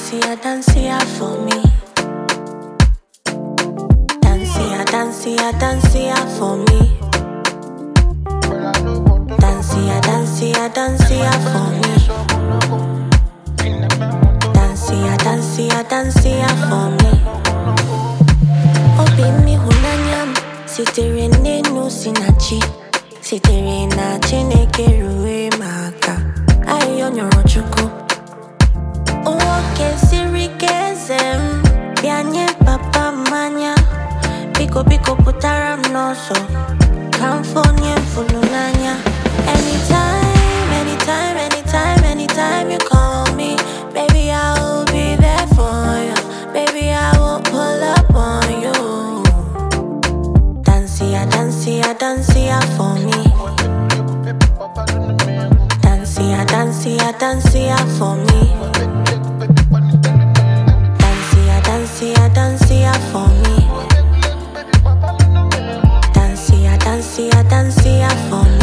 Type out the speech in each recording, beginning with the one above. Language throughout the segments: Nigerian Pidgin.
dancia for me. Dancia for me. Dancia for me. Dancia for me. Obi mi hunanyam, sitere nenu sinachi. Sitere na chineke ruwe maka. Ayo nyorochuku. Oke sirikezem, bianye papa manya. Biko putaram noso. Kamfonye fulunanya. Anytime you call me, baby, I'll be there for you. Baby, I will pull up on you. Dancia for me. Dancia for me. Dancia for me. Dancia for me.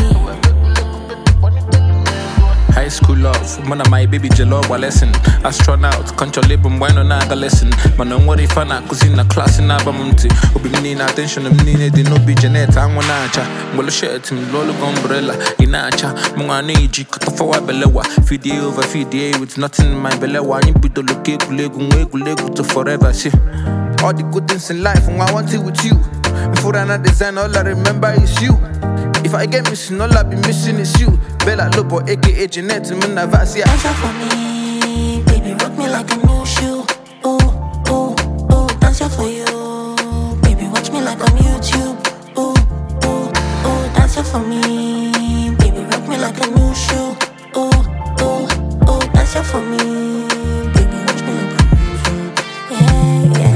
High school love, man, my baby jello lesson. Astronaut, control label, why no naga lesson. Man, I'm worried for na cousine class in Abamunti. Obi meaning attention, I'm needed, no be Janet, I'm one nacha. Well, shirt, lolo umbrella, inacha. Munganiji, Kotofa Belewa, feed with nothing in my belewa. You be the legu to forever. See, all the good things in life, I want it with you. For another design, all I remember is you. If I get missing, all I be missing is you. Bella Lobo, aka Jeanette, Munavasia. Dance for me, baby, rock me like a new shoe. Ooh, dance for you, baby, watch me like on YouTube. Ooh, dance for me, baby, rock me like a new shoe. Ooh, dance for me, baby, watch me like a new shoe. Yeah.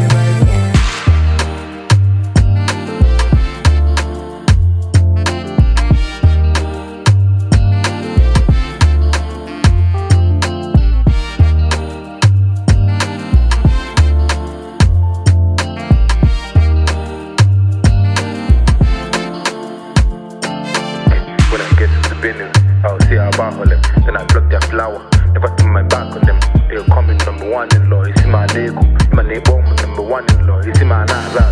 When I get to the business, I'll see how about them. Then I pluck their flower. Never turn my back on them. They'll come in number one in law. You see my Lego. My neighbor, number one in law. You see my Naza.